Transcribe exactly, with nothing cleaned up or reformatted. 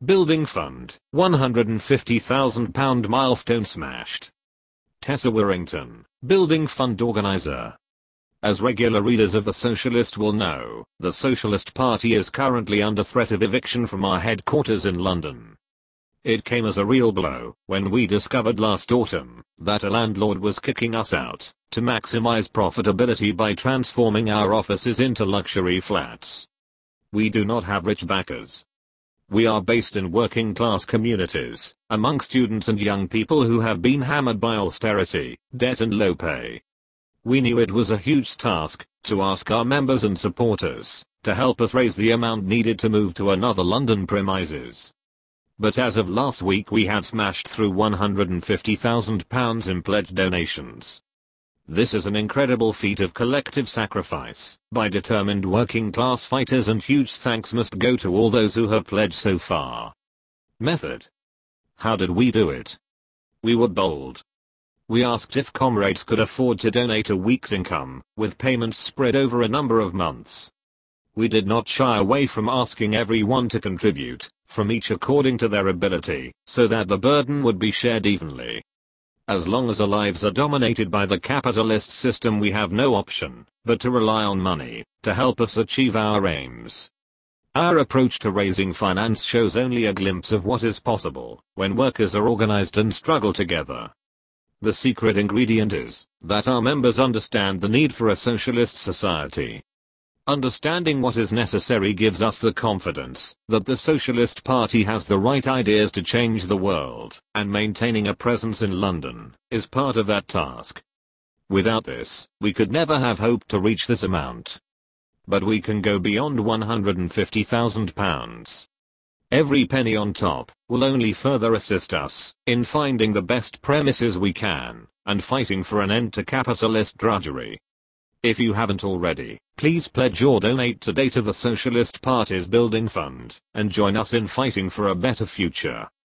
Building Fund, one hundred fifty thousand pound milestone smashed. Tessa Warrington, Building Fund organizer. As regular readers of The Socialist will know, the Socialist Party is currently under threat of eviction from our headquarters in London. It came as a real blow when we discovered last autumn that a landlord was kicking us out to maximize profitability by transforming our offices into luxury flats. We do not have rich backers. We are based in working class communities, among students and young people who have been hammered by austerity, debt and low pay. We knew it was a huge task to ask our members and supporters to help us raise the amount needed to move to another London premises. But as of last week we had smashed through one hundred fifty thousand pounds in pledged donations. This is an incredible feat of collective sacrifice by determined working class fighters, and huge thanks must go to all those who have pledged so far. Method. How did we do it? We were bold. We asked if comrades could afford to donate a week's income, with payments spread over a number of months. We did not shy away from asking everyone to contribute, from each according to their ability, so that the burden would be shared evenly. As long as our lives are dominated by the capitalist system, we have no option but to rely on money to help us achieve our aims. Our approach to raising finance shows only a glimpse of what is possible when workers are organized and struggle together. The secret ingredient is that our members understand the need for a socialist society. Understanding what is necessary gives us the confidence that the Socialist Party has the right ideas to change the world, and maintaining a presence in London is part of that task. Without this, we could never have hoped to reach this amount. But we can go beyond one hundred fifty thousand pounds. Every penny on top will only further assist us in finding the best premises we can and fighting for an end to capitalist drudgery. If you haven't already, please pledge or donate today to the Socialist Party's Building Fund and join us in fighting for a better future.